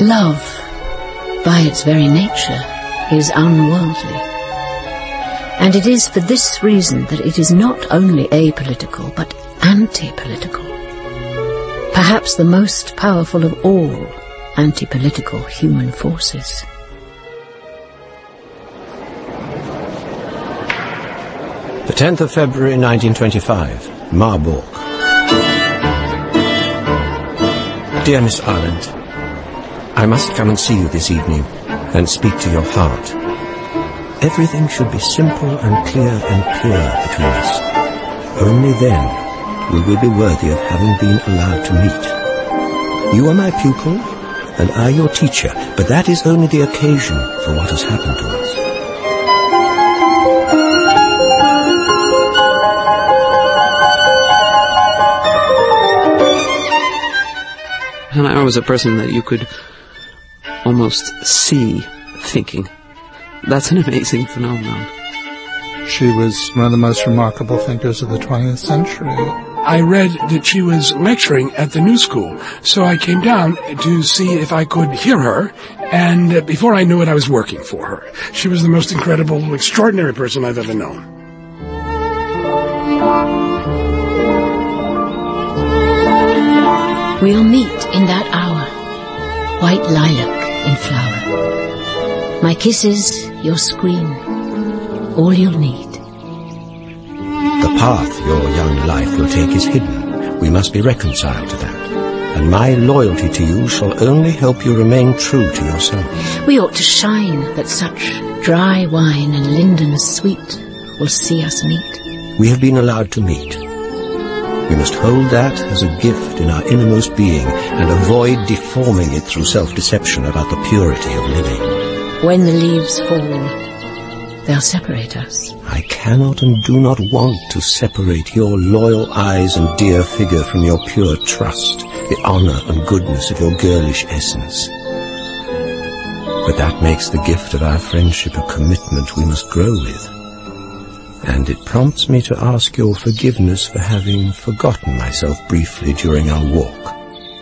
love, by its very nature, is unworldly. And it is for this reason that it is not only apolitical, but anti-political. Perhaps the most powerful of all anti-political human forces. The 10th of February 1925, Marburg. Dear Miss Arendt, I must come and see you this evening and speak to your heart. Everything should be simple and clear and pure between us. Only then will we be worthy of having been allowed to meet. You are my pupil, and I your teacher, but that is only the occasion for what has happened to us. And I was a person that you could almost see thinking. That's an amazing phenomenon. She was one of the most remarkable thinkers of the 20th century. I read that she was lecturing at the New School, so I came down to see if I could hear her, and before I knew it, I was working for her. She was the most incredible, extraordinary person I've ever known. We'll meet in that hour, white lilac in flower. My kisses, your screen, all you'll need. The path your young life will take is hidden. We must be reconciled to that. And my loyalty to you shall only help you remain true to yourself. We ought to shine that such dry wine and linden sweet will see us meet. We have been allowed to meet. We must hold that as a gift in our innermost being and avoid deforming it through self-deception about the purity of living. When the leaves fall, they'll separate us. I cannot and do not want to separate your loyal eyes and dear figure from your pure trust, the honor and goodness of your girlish essence. But that makes the gift of our friendship a commitment we must grow with. And it prompts me to ask your forgiveness for having forgotten myself briefly during our walk.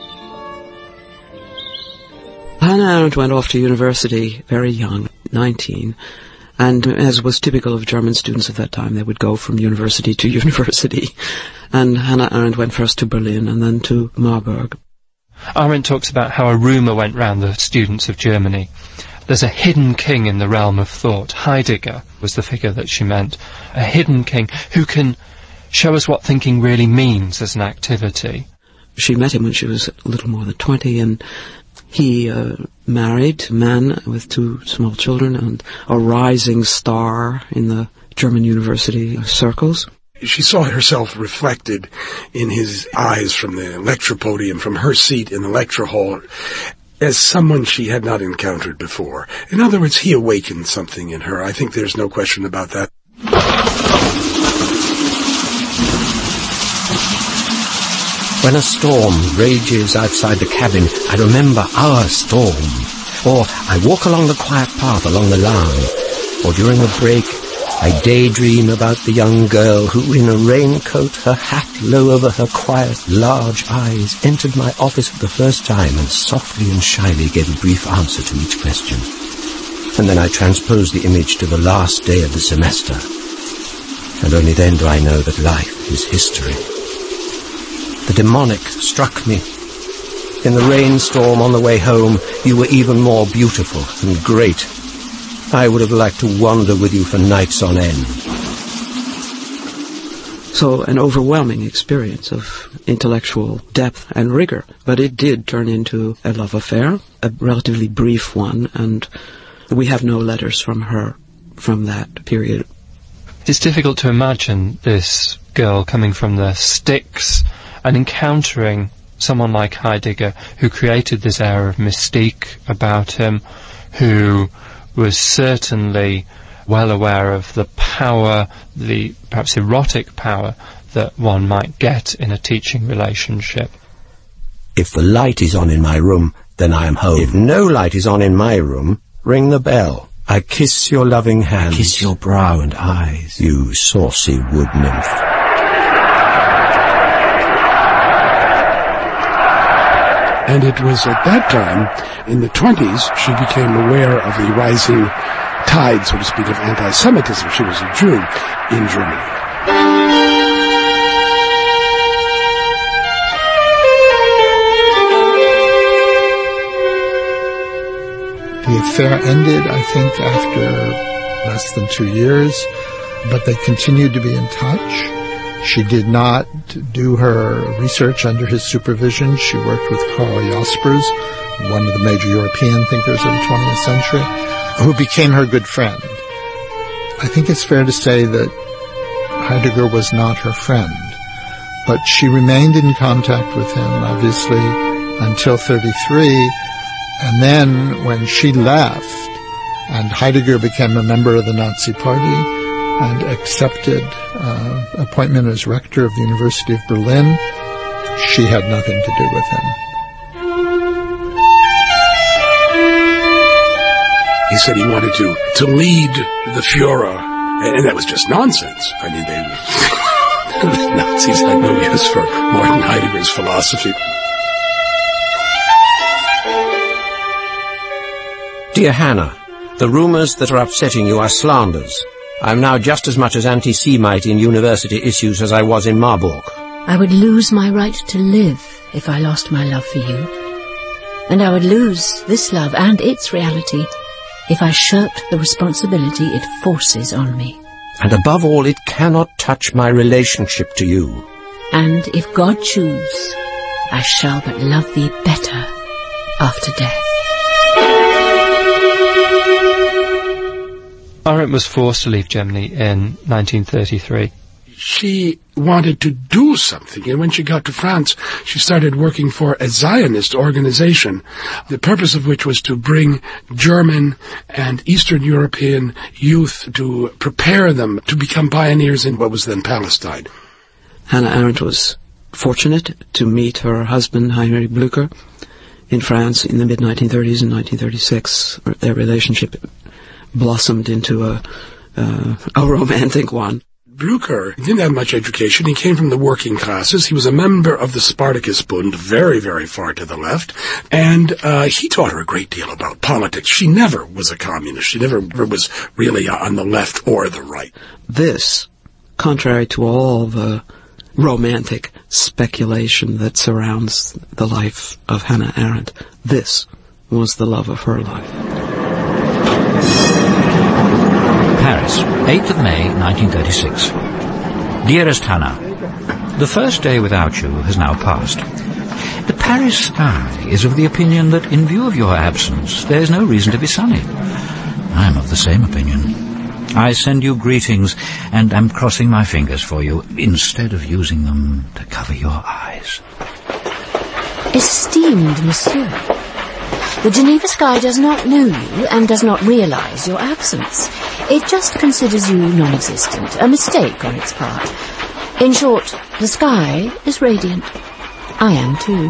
Hannah Arendt went off to university very young, 19, and as was typical of German students at that time, they would go from university to university. And Hannah Arendt went first to Berlin and then to Marburg. Arendt talks about how a rumour went round the students of Germany. There's a hidden king in the realm of thought. Heidegger was the figure that she meant. A hidden king who can show us what thinking really means as an activity. She met him when she was a little more than 20, and he married a man with 2 small children and a rising star in the German university circles. She saw herself reflected in his eyes from the lecture podium, from her seat in the lecture hall, as someone she had not encountered before. In other words, he awakened something in her. I think there's no question about that. When a storm rages outside the cabin, I remember our storm. Or I walk along the quiet path along the lawn. Or during a break, I daydream about the young girl who, in a raincoat, her hat low over her quiet, large eyes, entered my office for the first time and softly and shyly gave a brief answer to each question. And then I transpose the image to the last day of the semester. And only then do I know that life is history. The demonic struck me. In the rainstorm on the way home, you were even more beautiful and great. I would have liked to wander with you for nights on end. So an overwhelming experience of intellectual depth and rigor. But it did turn into a love affair, a relatively brief one, and we have no letters from her from that period. It's difficult to imagine this girl coming from the sticks and encountering someone like Heidegger, who created this air of mystique about him, who was certainly well aware of the power, the perhaps erotic power, that one might get in a teaching relationship. If the light is on in my room, then I am home. If no light is on in my room, ring the bell. I kiss your loving hand. I kiss your brow and eyes, you saucy wood nymph. And it was at that time, in the 20s, she became aware of the rising tide, so to speak, of anti-Semitism. She was a Jew in Germany. The affair ended, I think, after less than 2 years, but they continued to be in touch. She did not do her research under his supervision. She worked with Karl Jaspers, one of the major European thinkers of the 20th century, who became her good friend. I think it's fair to say that Heidegger was not her friend, but she remained in contact with him, obviously, until 1933. And then when she left and Heidegger became a member of the Nazi Party and accepted appointment as rector of the University of Berlin, she had nothing to do with him. He said he wanted to lead the Führer, and that was just nonsense. I mean, the Nazis had no use for Martin Heidegger's philosophy. Dear Hannah, the rumours that are upsetting you are slanders. I'm now just as much as anti-Semite in university issues as I was in Marburg. I would lose my right to live if I lost my love for you. And I would lose this love and its reality if I shirked the responsibility it forces on me. And above all, it cannot touch my relationship to you. And if God choose, I shall but love thee better after death. Arendt was forced to leave Germany in 1933. She wanted to do something, and when she got to France, she started working for a Zionist organization, the purpose of which was to bring German and Eastern European youth to prepare them to become pioneers in what was then Palestine. Hannah Arendt was fortunate to meet her husband, Heinrich Blücher, in France in the mid-1930s. In 1936, their relationship blossomed into a romantic one. Blücher didn't have much education. He came from the working classes. He was a member of the Spartacus Bund, very, very far to the left. And he taught her a great deal about politics. She never was a communist. She never was really on the left or the right. This, contrary to all the romantic speculation that surrounds the life of Hannah Arendt, this was the love of her life. Paris, 8th of May, 1936. Dearest Hannah, the first day without you has now passed. The Paris sky is of the opinion that in view of your absence there is no reason to be sunny. I am of the same opinion. I send you greetings and am crossing my fingers for you instead of using them to cover your eyes. Esteemed Monsieur, the Geneva sky does not know you and does not realize your absence. It just considers you non-existent, a mistake on its part. In short, the sky is radiant. I am too.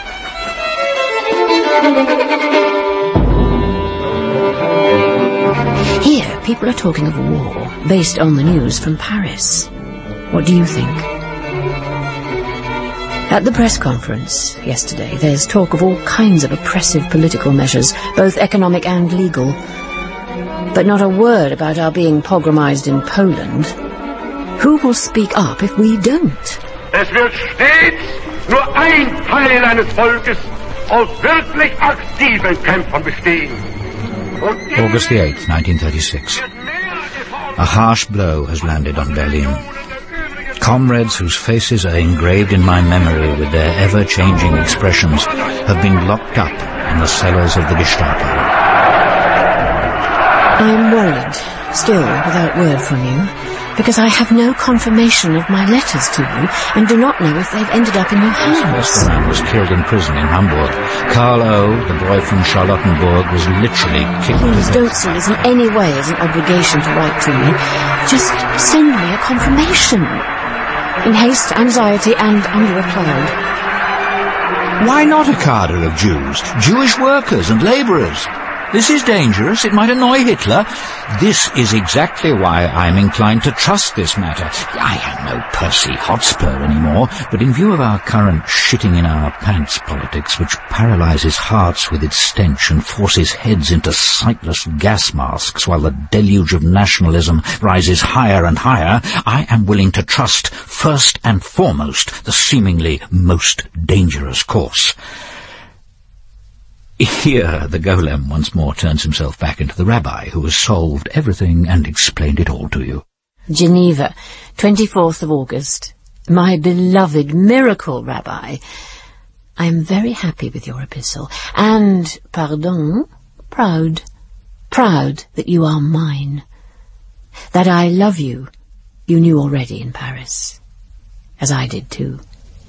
Here, people are talking of war, based on the news from Paris. What do you think? At the press conference yesterday, there's talk of all kinds of oppressive political measures, both economic and legal. But not a word about our being pogromized in Poland. Who will speak up if we don't? Es wird stets nur ein Teil eines Volkes aus wirklich aktiven Kämpfern bestehen. August the 8th, 1936. A harsh blow has landed on Berlin. Comrades whose faces are engraved in my memory with their ever-changing expressions have been locked up in the cellars of the Gestapo. I am worried, still without word from you, because I have no confirmation of my letters to you and do not know if they've ended up in your hands. Westermann was killed in prison in Hamburg. Karl O., the boy from Charlottenburg, was literally kicked to death. Please don't see this in any way as an obligation to write to me. Just send me a confirmation. In haste, anxiety, and under a cloud. Why not a cadre of Jews? Jewish workers and labourers. This is dangerous. It might annoy Hitler. This is exactly why I'm inclined to trust this matter. I am no Percy Hotspur anymore, but in view of our current shitting-in-our-pants politics, which paralyzes hearts with its stench and forces heads into sightless gas masks while the deluge of nationalism rises higher and higher, I am willing to trust, first and foremost, the seemingly most dangerous course. Here the golem once more turns himself back into the rabbi who has solved everything and explained it all to you. Geneva, 24th of August. My beloved miracle rabbi, I am very happy with your epistle, and, pardon, proud that you are mine. That I love you, you knew already in Paris, as I did too.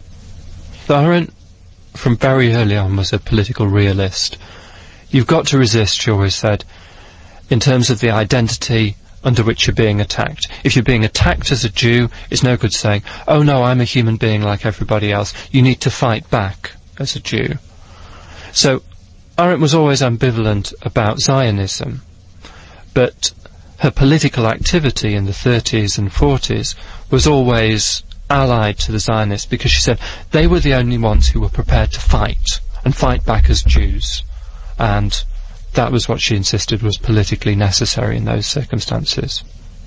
Arendt, from very early on, was a political realist. You've got to resist, she always said, in terms of the identity under which you're being attacked. If you're being attacked as a Jew, it's no good saying, oh no, I'm a human being like everybody else. You need to fight back as a Jew. So Arendt was always ambivalent about Zionism, but her political activity in the 30s and 40s was always allied to the Zionists, because she said they were the only ones who were prepared to fight, and fight back as Jews. And that was what she insisted was politically necessary in those circumstances.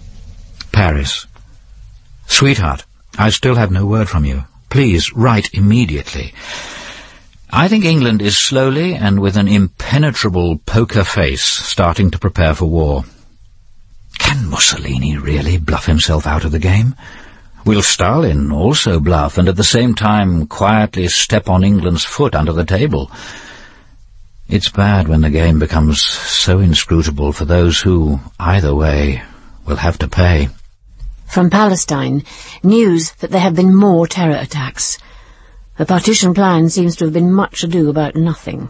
Paris. Sweetheart, I still have no word from you. Please write immediately. I think England is slowly and with an impenetrable poker face starting to prepare for war. Can Mussolini really bluff himself out of the game? Will Stalin also bluff and at the same time quietly step on England's foot under the table? It's bad when the game becomes so inscrutable for those who, either way, will have to pay. From Palestine, news that there have been more terror attacks. The partition plan seems to have been much ado about nothing.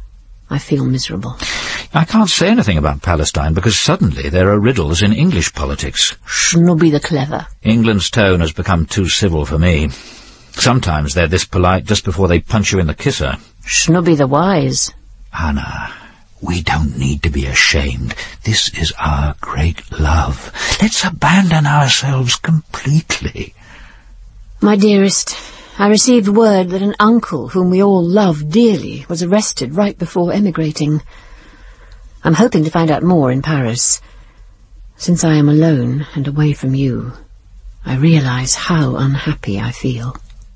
I feel miserable. I can't say anything about Palestine because suddenly there are riddles in English politics. Schnubby the clever. England's tone has become too civil for me. Sometimes they're this polite just before they punch you in the kisser. Schnubby the wise. Anna, we don't need to be ashamed. This is our great love. Let's abandon ourselves completely. My dearest, I received word that an uncle whom we all love dearly was arrested right before emigrating. I'm hoping to find out more in Paris. Since I am alone and away from you, I realize how unhappy I feel.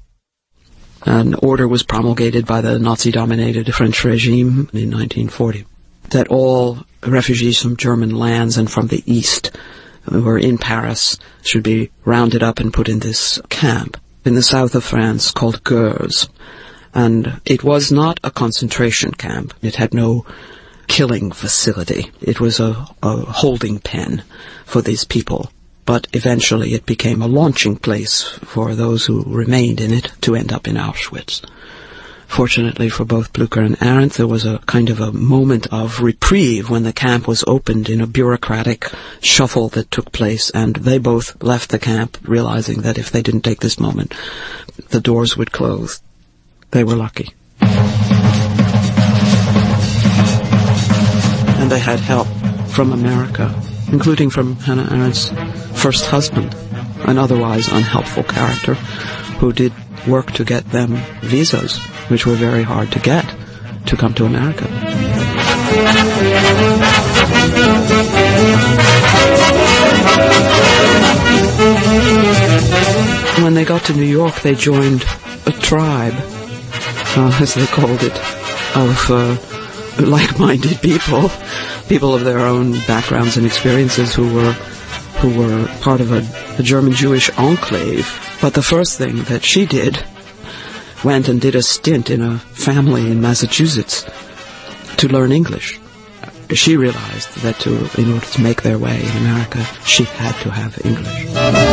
An order was promulgated by the Nazi-dominated French regime in 1940 that all refugees from German lands and from the East who were in Paris should be rounded up and put in this camp in the south of France called Gurs. And it was not a concentration camp. It had no killing facility. It was a holding pen for these people. But eventually it became a launching place for those who remained in it to end up in Auschwitz. Fortunately for both Blücher and Arendt, there was a kind of a moment of reprieve when the camp was opened in a bureaucratic shuffle that took place, and they both left the camp realizing that if they didn't take this moment, the doors would close. They were lucky. And they had help from America, including from Hannah Arendt's first husband, an otherwise unhelpful character who did work to get them visas, which were very hard to get, to come to America. When they got to New York, they joined a tribe, as they called it, of like-minded people of their own backgrounds and experiences who were part of a German Jewish enclave. But the first thing that she did, went and did a stint in a family in Massachusetts to learn English. She realized that in order to make their way in America, she had to have English.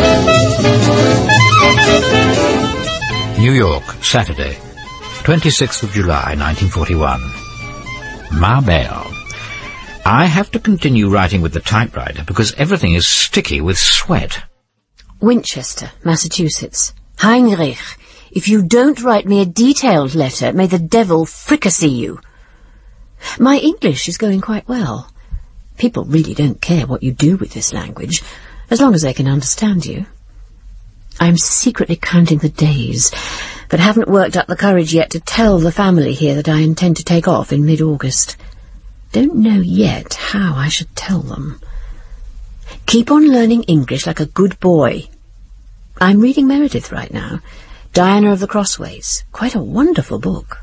New York, Saturday, 26th of July, 1941. Ma belle. I have to continue writing with the typewriter because everything is sticky with sweat. Winchester, Massachusetts. Heinrich, if you don't write me a detailed letter, may the devil fricassee you. My English is going quite well. People really don't care what you do with this language, as long as they can understand you. I'm secretly counting the days, but haven't worked up the courage yet to tell the family here that I intend to take off in mid-August. Don't know yet how I should tell them. Keep on learning English like a good boy. I'm reading Meredith right now, Diana of the Crossways. Quite a wonderful book.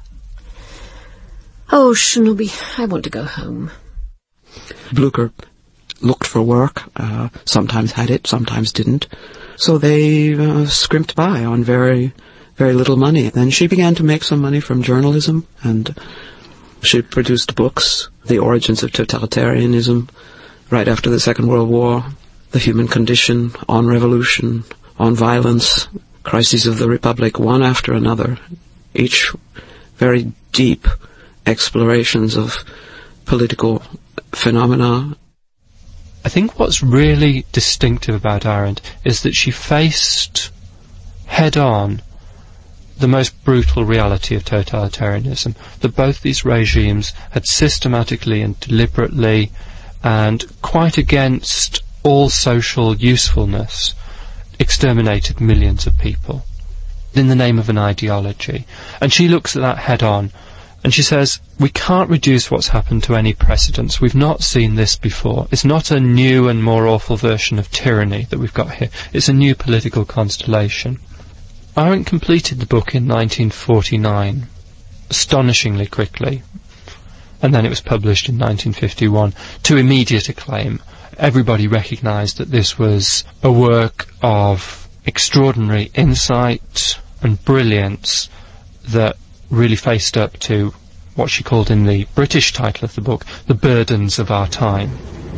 Oh, Shnobby, I want to go home. Blucher looked for work, sometimes had it, sometimes didn't. So they scrimped by on very, very little money. Then she began to make some money from journalism, and she produced books, The Origins of Totalitarianism, right after the Second World War, The Human Condition, On Revolution, On Violence, Crises of the Republic, one after another, each very deep explorations of political phenomena. I think what's really distinctive about Arendt is that she faced head-on the most brutal reality of totalitarianism, that both these regimes had systematically and deliberately and quite against all social usefulness exterminated millions of people in the name of an ideology. And she looks at that head-on and she says, we can't reduce what's happened to any precedents. We've not seen this before. It's not a new and more awful version of tyranny that we've got here. It's a new political constellation. Arendt completed the book in 1949, astonishingly quickly, and then it was published in 1951 to immediate acclaim. Everybody recognised that this was a work of extraordinary insight and brilliance that really faced up to what she called in the British title of the book, the burdens of our time.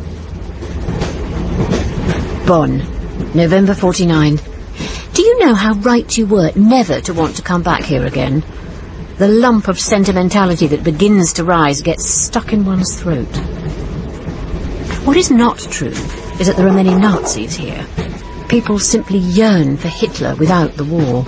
Bonn, November 49. Do you know how right you were never to want to come back here again? The lump of sentimentality that begins to rise gets stuck in one's throat. What is not true is that there are many Nazis here. People simply yearn for Hitler without the war.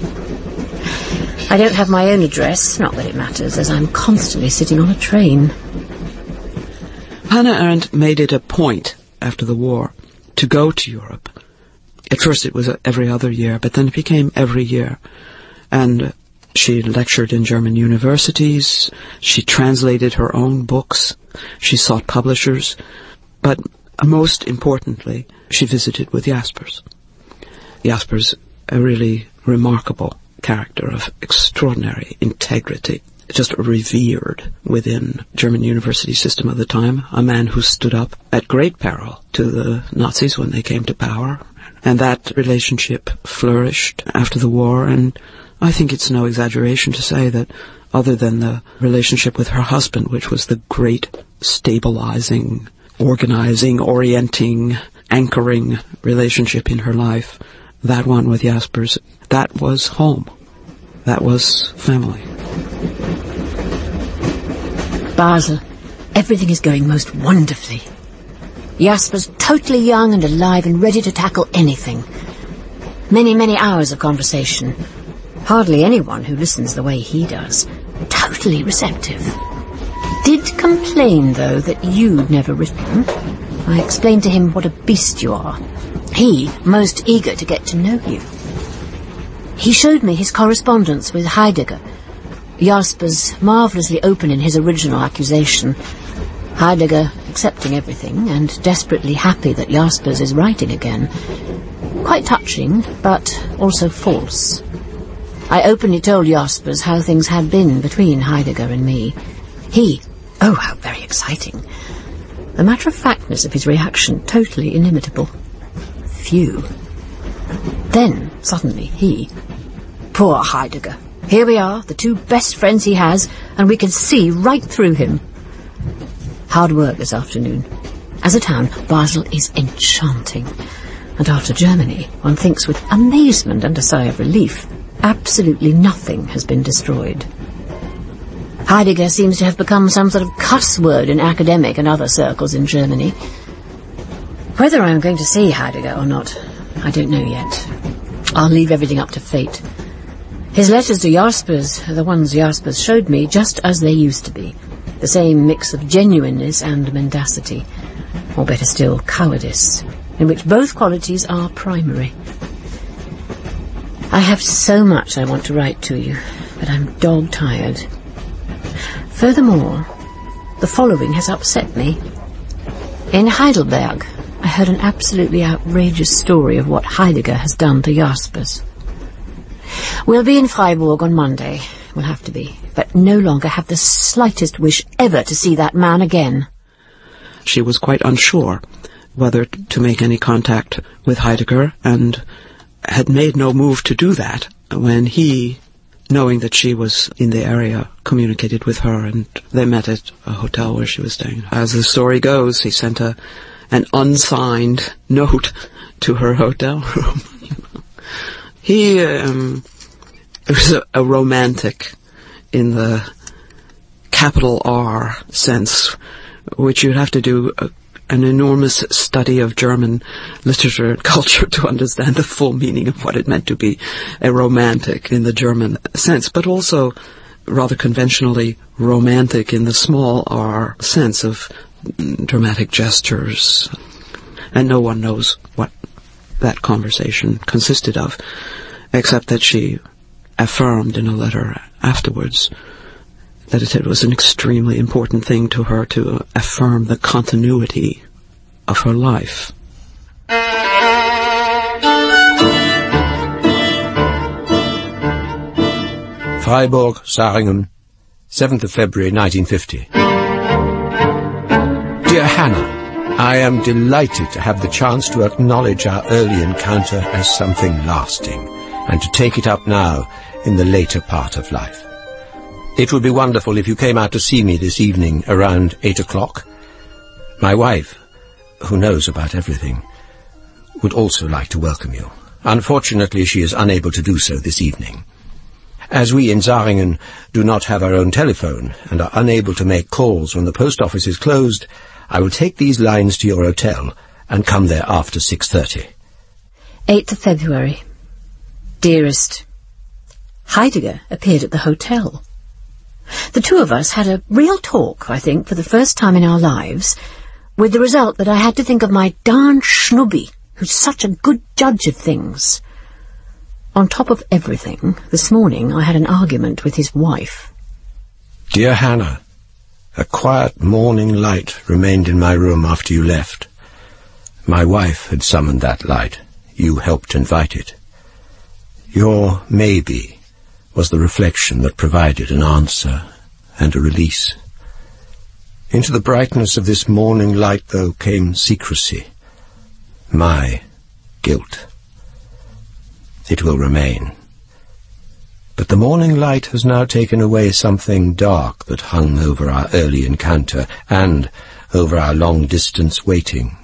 I don't have my own address, not that it matters, as I'm constantly sitting on a train. Hannah Arendt made it a point, after the war, to go to Europe. At first it was every other year, but then it became every year. And she lectured in German universities, she translated her own books, she sought publishers, but most importantly, she visited with Jaspers. Jaspers, a really remarkable character of extraordinary integrity, just revered within German university system of the time, a man who stood up at great peril to the Nazis when they came to power. And that relationship flourished after the war, and I think it's no exaggeration to say that other than the relationship with her husband, which was the great stabilizing, organizing, orienting, anchoring relationship in her life, that one with Jaspers, that was home. That was family. Basel, everything is going most wonderfully. Jaspers totally young and alive and ready to tackle anything. Many, many hours of conversation. Hardly anyone who listens the way he does. Totally receptive. Did complain, though, that you'd never written. I explained to him what a beast you are. He most eager to get to know you. He showed me his correspondence with Heidegger. Jaspers marvellously open in his original accusation. Heidegger accepting everything and desperately happy that Jaspers is writing again. Quite touching, but also false. I openly told Jaspers how things had been between Heidegger and me. He, oh, how very exciting. The matter-of-factness of his reaction, totally inimitable. Phew. Then, suddenly, he... Poor Heidegger. Here we are, the two best friends he has, and we can see right through him. Hard work this afternoon. As a town, Basel is enchanting. And after Germany, one thinks with amazement and a sigh of relief, absolutely nothing has been destroyed. Heidegger seems to have become some sort of cuss word in academic and other circles in Germany. Whether I'm going to see Heidegger or not, I don't know yet. I'll leave everything up to fate. His letters to Jaspers are the ones Jaspers showed me, just as they used to be. the same mix of genuineness and mendacity, or better still, cowardice, in which both qualities are primary. I have so much I want to write to you, but I'm dog-tired. Furthermore, the following has upset me. In Heidelberg, I heard an absolutely outrageous story of what Heidegger has done to Jaspers. We'll be in Freiburg on Monday. We'll have to be, but no longer have the slightest wish ever to see that man again. She was quite unsure whether to make any contact with Heidegger, and had made no move to do that when he, knowing that she was in the area, communicated with her, and they met at a hotel where she was staying. As the story goes, he sent an unsigned note to her hotel room. He was a romantic in the capital R sense, which you'd have to do an enormous study of German literature and culture to understand the full meaning of what it meant to be a romantic in the German sense, but also rather conventionally romantic in the small R sense of dramatic gestures. And no one knows what that conversation consisted of, except that she affirmed in a letter afterwards that it was an extremely important thing to her to affirm the continuity of her life. Freiburg, Saringen, 7th of February 1950. Dear Hannah, I am delighted to have the chance to acknowledge our early encounter as something lasting, and to take it up now in the later part of life. It would be wonderful if you came out to see me this evening around 8 o'clock. My wife, who knows about everything, would also like to welcome you. Unfortunately, she is unable to do so this evening. As we in Saringen do not have our own telephone and are unable to make calls when the post office is closed, I will take these lines to your hotel and come there after 6:30. 8th of February. Dearest, Heidegger appeared at the hotel. The two of us had a real talk, I think, for the first time in our lives, with the result that I had to think of my darn Schnubby, who's such a good judge of things. On top of everything, this morning I had an argument with his wife. Dear Hannah, a quiet morning light remained in my room after you left. My wife had summoned that light. You helped invite it. Your maybe was the reflection that provided an answer and a release. Into the brightness of this morning light, though, came secrecy, my guilt. It will remain. But the morning light has now taken away something dark that hung over our early encounter and over our long-distance waiting.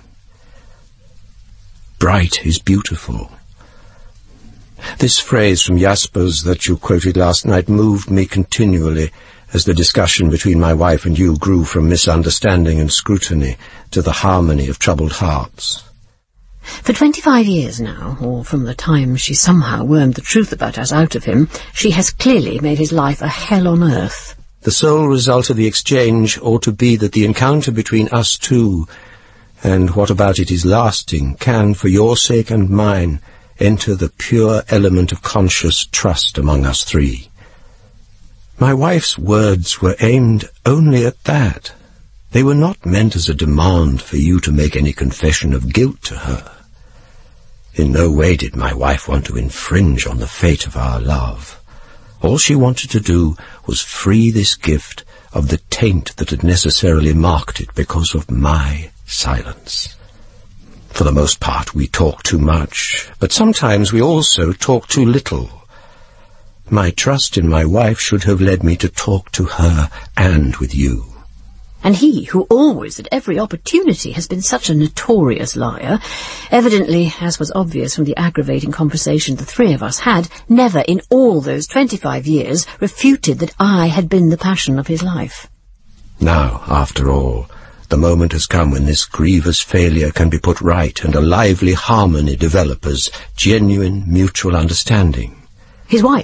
Bright is beautiful. This phrase from Jaspers that you quoted last night moved me continually as the discussion between my wife and you grew from misunderstanding and scrutiny to the harmony of troubled hearts. For 25 years now, or from the time she somehow wormed the truth about us out of him, she has clearly made his life a hell on earth. The sole result of the exchange ought to be that the encounter between us two, and what about it is lasting, can, for your sake and mine, enter the pure element of conscious trust among us three. My wife's words were aimed only at that. They were not meant as a demand for you to make any confession of guilt to her. In no way did my wife want to infringe on the fate of our love. All she wanted to do was free this gift of the taint that had necessarily marked it because of my silence. For the most part, we talk too much, but sometimes we also talk too little. My trust in my wife should have led me to talk to her and with you. And he, who always, at every opportunity, has been such a notorious liar, evidently, as was obvious from the aggravating conversation the three of us had, never in all those 25 years refuted that I had been the passion of his life. Now, after all, the moment has come when this grievous failure can be put right and a lively harmony develop as genuine mutual understanding. His wife,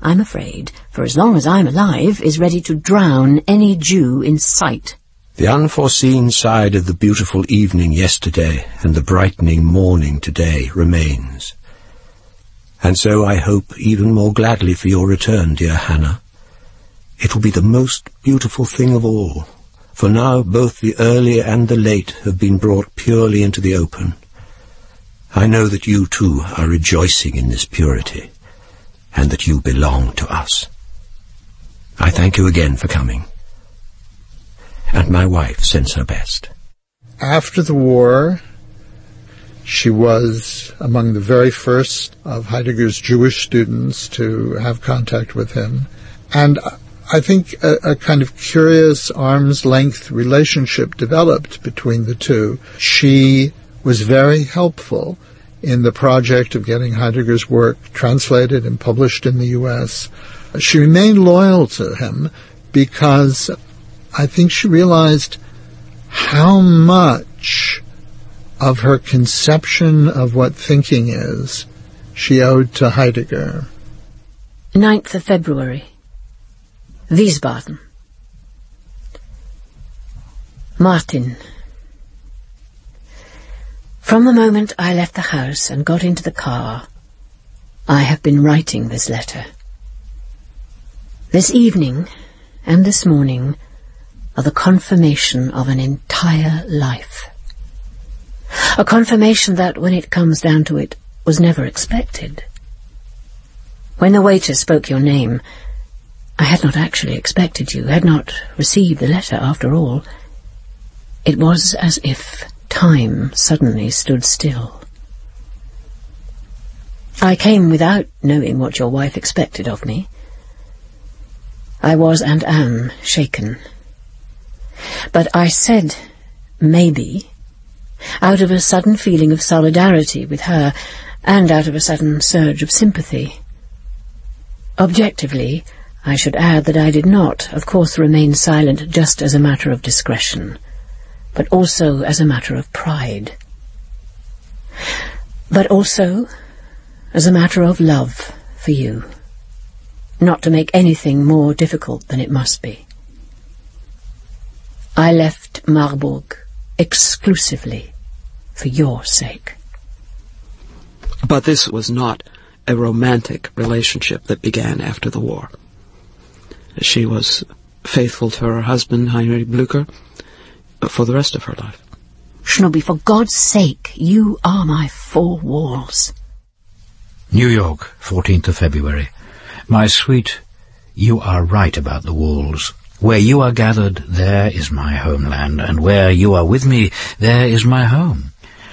I'm afraid, for as long as I'm alive, is ready to drown any Jew in sight. The unforeseen side of the beautiful evening yesterday and the brightening morning today remains. And so I hope even more gladly for your return, dear Hannah. It will be the most beautiful thing of all, for now both the early and the late have been brought purely into the open. I know that you too are rejoicing in this purity, and that you belong to us. I thank you again for coming. And my wife sends her best. After the war, she was among the very first of Heidegger's Jewish students to have contact with him. And I think a kind of curious arm's-length relationship developed between the two. She was very helpful in the project of getting Heidegger's work translated and published in the U.S. She remained loyal to him because I think she realized how much of her conception of what thinking is she owed to Heidegger. 9th of February. Wiesbaden. Martin. From the moment I left the house and got into the car, I have been writing this letter. This evening and this morning are the confirmation of an entire life. A confirmation that, when it comes down to it, was never expected. When the waiter spoke your name, I had not actually expected you, had not received the letter after all. It was as if time suddenly stood still. I came without knowing what your wife expected of me. I was and am shaken. But I said, maybe, out of a sudden feeling of solidarity with her, and out of a sudden surge of sympathy. Objectively, I should add that I did not, of course, remain silent just as a matter of discretion, but also as a matter of pride. But also as a matter of love for you, not to make anything more difficult than it must be. I left Marburg exclusively for your sake. But this was not a romantic relationship that began after the war. She was faithful to her husband, Heinrich Blücher, for the rest of her life. Schnubby, for God's sake, you are my four walls. New York, 14th of February. My sweet, you are right about the walls. Where you are gathered, there is my homeland, and where you are with me, there is my home.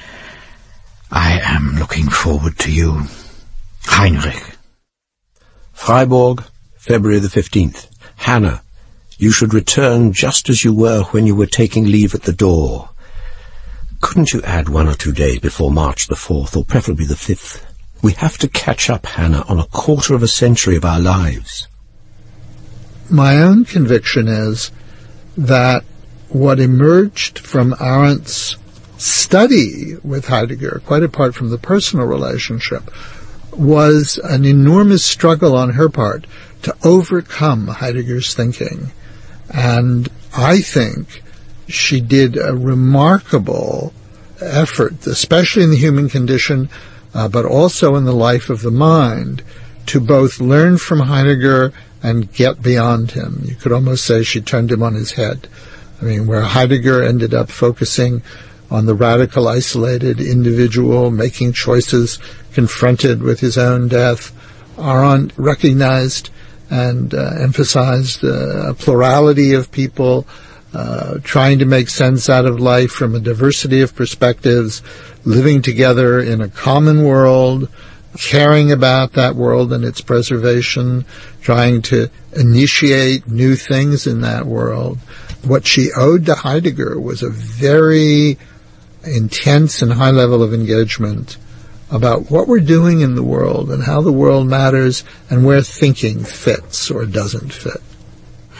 I am looking forward to you. Heinrich. Freiburg, February the 15th. Hannah, you should return just as you were when you were taking leave at the door. Couldn't you add 1 or 2 days before March the 4th, or preferably the 5th? We have to catch up, Hannah, on a quarter of a century of our lives. My own conviction is that what emerged from Arendt's study with Heidegger, quite apart from the personal relationship, was an enormous struggle on her part to overcome Heidegger's thinking. And I think she did a remarkable effort, especially in the human condition, but also in the life of the mind, to both learn from Heidegger and get beyond him. You could almost say she turned him on his head. I mean, where Heidegger ended up focusing on the radical, isolated individual, making choices, confronted with his own death, Arendt recognized and emphasized a plurality of people, trying to make sense out of life from a diversity of perspectives, living together in a common world, caring about that world and its preservation, trying to initiate new things in that world. What she owed to Heidegger was a very intense and high level of engagement about what we're doing in the world and how the world matters and where thinking fits or doesn't fit.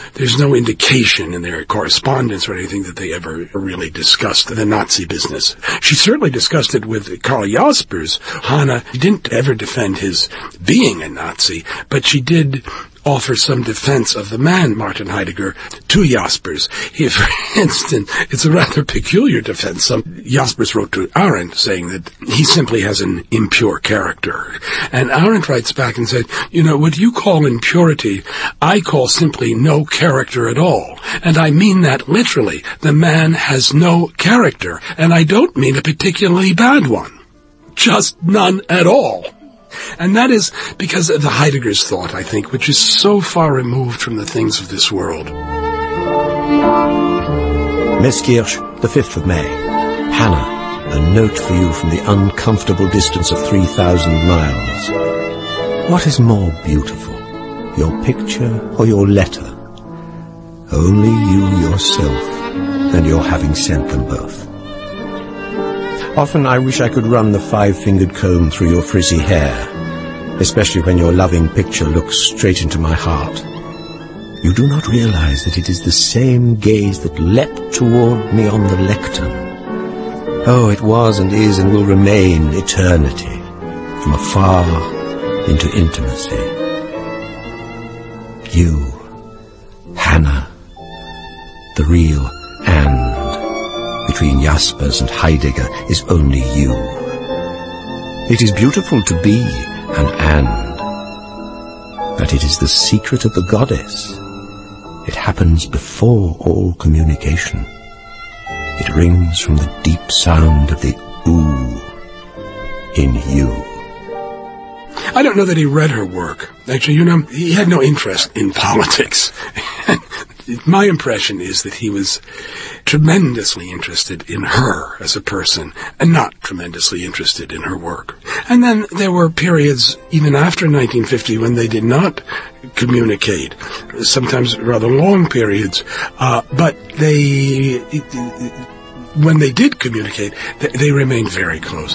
there's no indication in their correspondence or anything that they ever really discussed the Nazi business. She certainly discussed it with Karl Jaspers. Hannah didn't ever defend his being a Nazi, but she did offer some defense of the man, Martin Heidegger, to Jaspers. For instance, it's a rather peculiar defense. Jaspers wrote to Arendt saying that he simply has an impure character. And Arendt writes back and said, what you call impurity, I call simply no character at all. And I mean that literally. The man has no character. And I don't mean a particularly bad one. Just none at all. And that is because of the Heidegger's thought, I think, which is so far removed from the things of this world. Meßkirch, the 5th of May. Hannah, a note for you from the uncomfortable distance of 3,000 miles. What is more beautiful, your picture or your letter? Only you yourself and your having sent them both. Often I wish I could run the 5-fingered comb through your frizzy hair, especially when your loving picture looks straight into my heart. You do not realize that it is the same gaze that leapt toward me on the lectern. Oh, it was and is and will remain eternity, from afar into intimacy. You, Hannah, the real and between Jaspers and Heidegger is only you. It is beautiful to be an and, but it is the secret of the goddess. It happens before all communication. It rings from the deep sound of the ooh in you. I don't know that he read her work. Actually, he had no interest in politics. My impression is that he was tremendously interested in her as a person and not tremendously interested in her work. And then there were periods, even after 1950, when they did not communicate, sometimes rather long periods, but when they did communicate, they remained very close.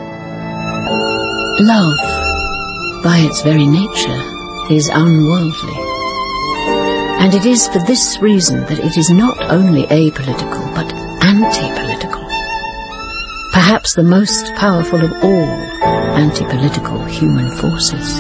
Love, by its very nature, is unworldly. And it is for this reason that it is not only apolitical, but anti-political. Perhaps the most powerful of all anti-political human forces.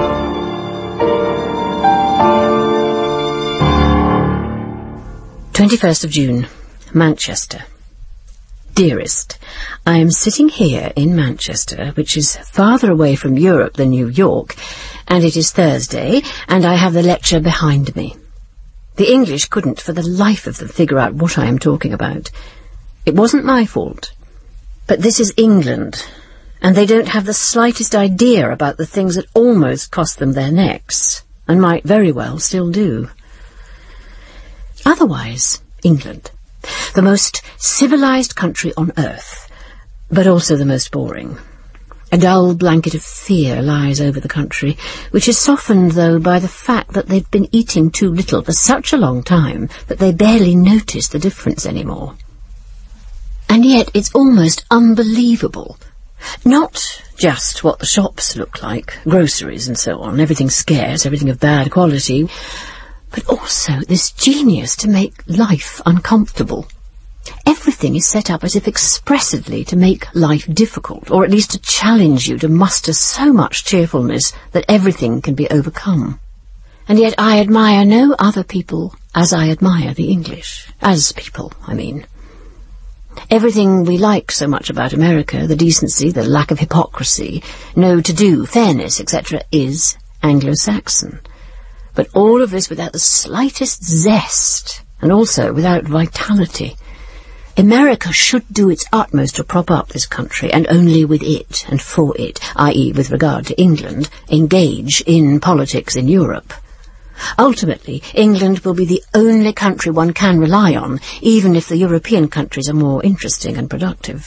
"21st of June, Manchester. Dearest, I am sitting here in Manchester, which is farther away from Europe than New York, and it is Thursday, and I have the lecture behind me. The English couldn't for the life of them figure out what I am talking about. It wasn't my fault. But this is England, and they don't have the slightest idea about the things that almost cost them their necks, and might very well still do. Otherwise, England, the most civilized country on earth, but also the most boring. A dull blanket of fear lies over the country, which is softened, though, by the fact that they've been eating too little for such a long time that they barely notice the difference anymore. And yet it's almost unbelievable. Not just what the shops look like, groceries and so on, everything scarce, everything of bad quality, but also this genius to make life uncomfortable. Everything is set up as if expressively to make life difficult, or at least to challenge you to muster so much cheerfulness that everything can be overcome. And yet I admire no other people as I admire the English. As people, I mean. Everything we like so much about America, the decency, the lack of hypocrisy, no to-do, fairness, etc., is Anglo-Saxon. But all of this without the slightest zest, and also without vitality. America should do its utmost to prop up this country, and only with it and for it, i.e. with regard to England, engage in politics in Europe. Ultimately, England will be the only country one can rely on, even if the European countries are more interesting and productive.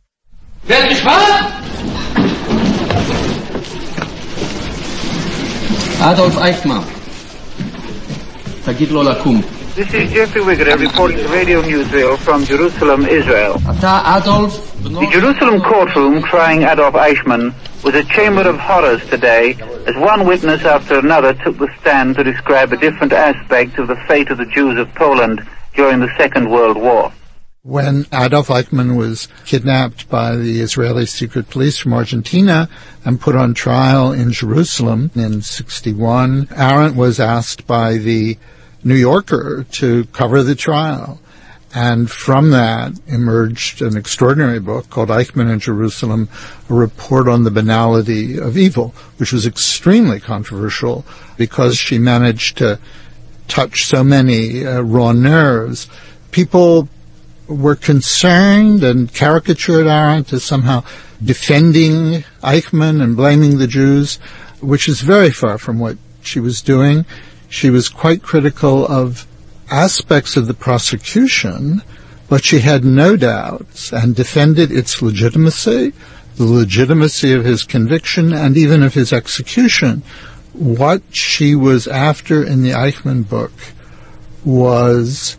Adolf Eichmann. תגיד לו לקום. This is Jeffrey Wigger reporting to Radio Newsreel from Jerusalem, Israel. אתה, אדולף, The Jerusalem courtroom trying Adolf Eichmann was a chamber of horrors today, as one witness after another took the stand to describe a different aspect of the fate of the Jews of Poland during the Second World War. When Adolf Eichmann was kidnapped by the Israeli secret police from Argentina and put on trial in Jerusalem in 1961, Arendt was asked by the New Yorker to cover the trial. And from that emerged an extraordinary book called Eichmann in Jerusalem, a report on the banality of evil, which was extremely controversial because she managed to touch so many raw nerves. People were concerned and caricatured Arendt as somehow defending Eichmann and blaming the Jews, which is very far from what she was doing. She was quite critical of aspects of the prosecution, but she had no doubts and defended its legitimacy, the legitimacy of his conviction, and even of his execution. What she was after in the Eichmann book was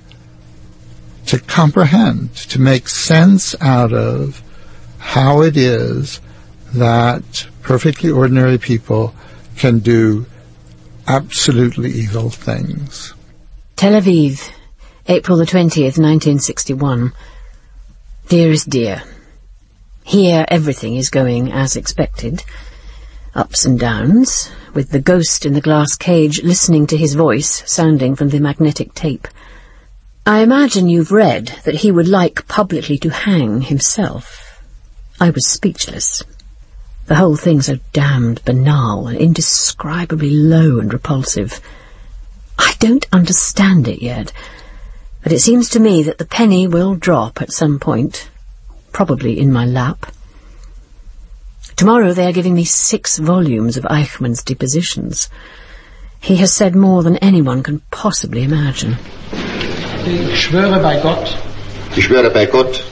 to comprehend, to make sense out of how it is that perfectly ordinary people can do absolutely evil things. Tel Aviv, April the 20th, 1961. Dearest dear, here everything is going as expected. Ups and downs, with the ghost in the glass cage listening to his voice sounding from the magnetic tape. I imagine you've read that he would like publicly to hang himself. I was speechless. The whole thing so damned banal and indescribably low and repulsive. I don't understand it yet, but it seems to me that the penny will drop at some point, probably in my lap. Tomorrow they are giving me 6 volumes of Eichmann's depositions. He has said more than anyone can possibly imagine. Ich schwöre bei Gott,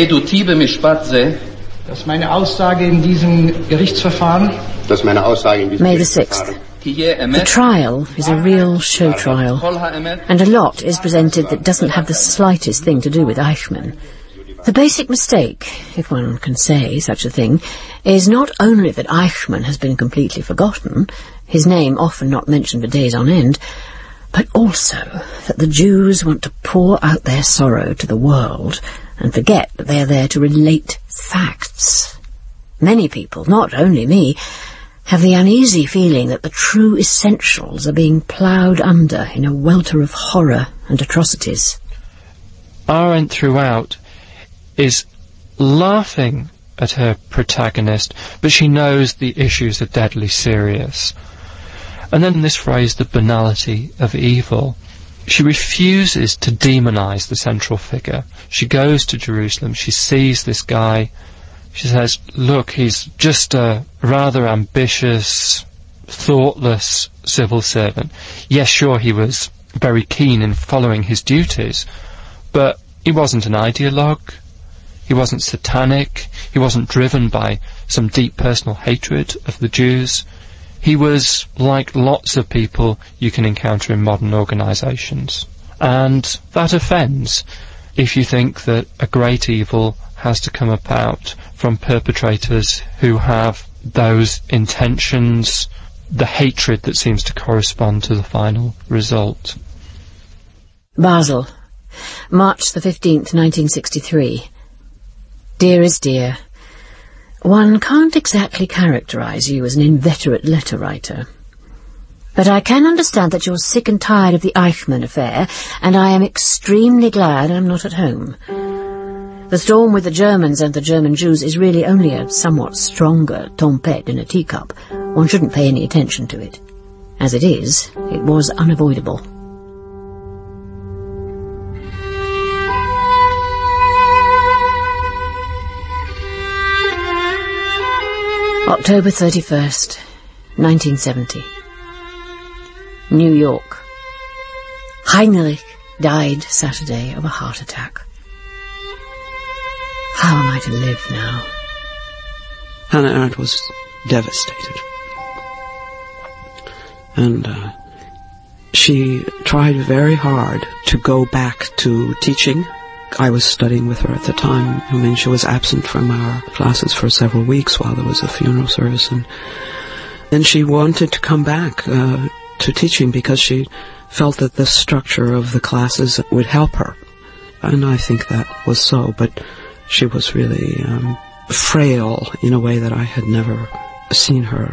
dass meine Aussage in diesem Gerichtsverfahren, May the 6th. The trial is a real show trial, and a lot is presented that doesn't have the slightest thing to do with Eichmann. The basic mistake, if one can say such a thing, is not only that Eichmann has been completely forgotten, his name often not mentioned for days on end, but also that the Jews want to pour out their sorrow to the world and forget that they are there to relate facts. Many people, not only me, have the uneasy feeling that the true essentials are being ploughed under in a welter of horror and atrocities. Arendt throughout is laughing at her protagonist, but she knows the issues are deadly serious. And then this phrase, the banality of evil, she refuses to demonize the central figure. She goes to Jerusalem, she sees this guy, she says, look, he's just a rather ambitious, thoughtless civil servant. Yes, sure, he was very keen in following his duties, but he wasn't an ideologue, he wasn't satanic, he wasn't driven by some deep personal hatred of the Jews. He was like lots of people you can encounter in modern organisations. And that offends if you think that a great evil has to come about from perpetrators who have those intentions, the hatred that seems to correspond to the final result. Basel, March the 15th, 1963. Dearest dear, one can't exactly characterise you as an inveterate letter writer. But I can understand that you're sick and tired of the Eichmann affair, and I am extremely glad I'm not at home. The storm with the Germans and the German Jews is really only a somewhat stronger tempête in a teacup. One shouldn't pay any attention to it. As it is, it was unavoidable. October 31st, 1970. New York. Heinrich died Saturday of a heart attack. How am I to live now? Hannah Arendt was devastated. And she tried very hard to go back to teaching I was studying with her at the time. I mean, she was absent from our classes for several weeks while there was a funeral service, and she wanted to come back to teaching because she felt that the structure of the classes would help her. And I think that was so, but she was really frail in a way that I had never seen her.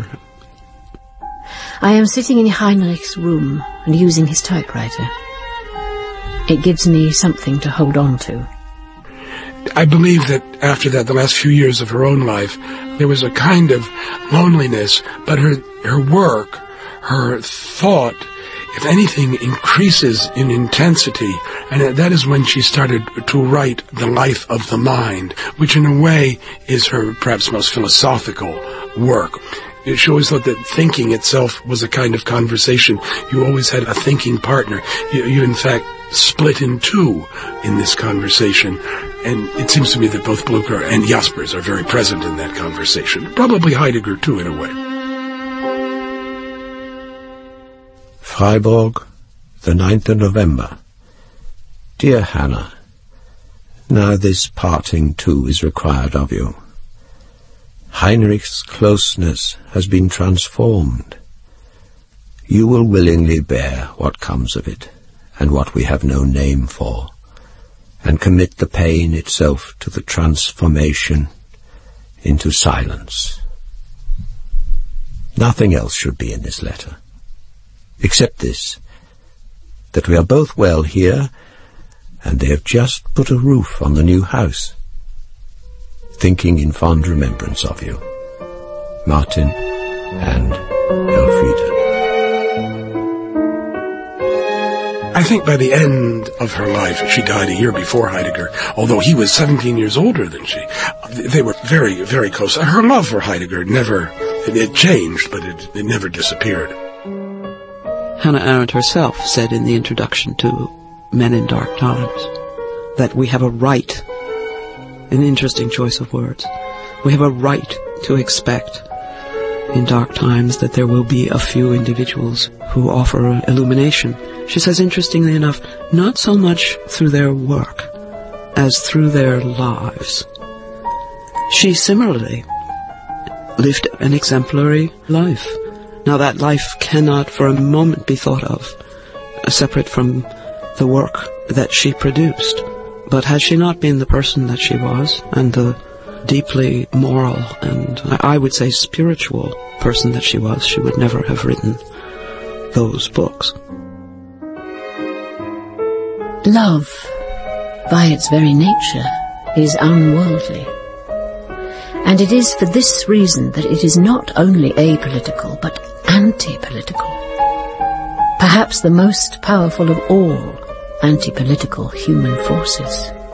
I am sitting in Heinrich's room and using his typewriter. It gives me something to hold on to. I believe that after that, the last few years of her own life, there was a kind of loneliness, but her work, her thought, if anything, increases in intensity, and that is when she started to write The Life of the Mind, which in a way is her perhaps most philosophical work. She always thought that thinking itself was a kind of conversation. You always had a thinking partner. You in fact split in two in this conversation, and it seems to me that both Blücher and Jaspers are very present in that conversation. Probably Heidegger too, in a way. Freiburg, the 9th of November. Dear Hannah, now this parting too is required of you. Heinrich's closeness has been transformed. You will willingly bear what comes of it, and what we have no name for, and commit the pain itself to the transformation into silence. Nothing else should be in this letter, except this, that we are both well here, and they have just put a roof on the new house. Thinking in fond remembrance of you, Martin and Elfriede. I think by the end of her life, she died a year before Heidegger, although he was 17 years older than she. They were very, very close. Her love for Heidegger it changed, but it never disappeared. Hannah Arendt herself said in the introduction to Men in Dark Times that we have a right, an interesting choice of words, we have a right to expect in dark times that there will be a few individuals who offer illumination. She says, interestingly enough, not so much through their work as through their lives. She similarly lived an exemplary life. Now that life cannot for a moment be thought of separate from the work that she produced. But had she not been the person that she was, and the deeply moral and I would say spiritual person that she was, she would never have written those books. Love, by its very nature, is unworldly. And it is for this reason that it is not only apolitical, but anti-political. Perhaps the most powerful of all anti-political human forces.